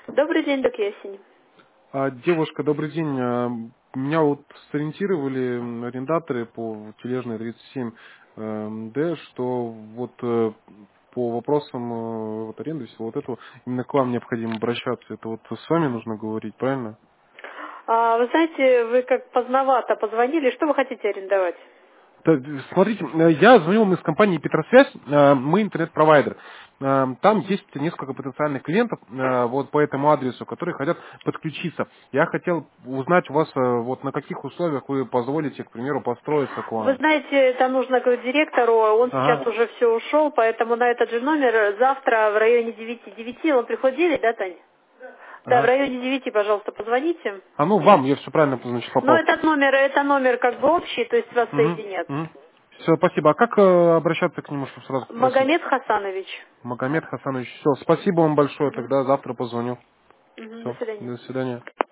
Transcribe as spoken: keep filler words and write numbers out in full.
Добрый день, док Ясень. А, Девушка, добрый день. А, Меня вот сориентировали м, арендаторы по тележной тридцать семь Д, что вот э, по вопросам э, вот аренды всего вот этого именно к вам необходимо обращаться. Это вот с вами нужно говорить, правильно? А, вы знаете, вы как поздновато позвонили. Что вы хотите арендовать? Да, смотрите, э, я звонил вам из компании Петросвязь, э, мы интернет-провайдер. Э, Там есть несколько потенциальных клиентов э, вот по этому адресу, которые хотят подключиться. Я хотел узнать у вас, э, вот на каких условиях вы позволите, к примеру, построиться к Вы вам. знаете, это нужно к директору, он сейчас Ага, уже все ушел, поэтому на этот же номер завтра в районе девяти, девяти, он приходит девять, да, Таня? Да, в ага. районе девяти, пожалуйста, позвоните. А ну вам, я все правильно, значит, Но попал. этот номер, это номер как бы общий, то есть вас Угу, соединят. угу. Все, спасибо. А как э, обращаться к нему, чтобы сразу спросить? Магомед Хасанович. Магомед Хасанович. Все, спасибо вам большое, Мгм. тогда завтра позвоню. Мгм, до Все, свидания. до свидания.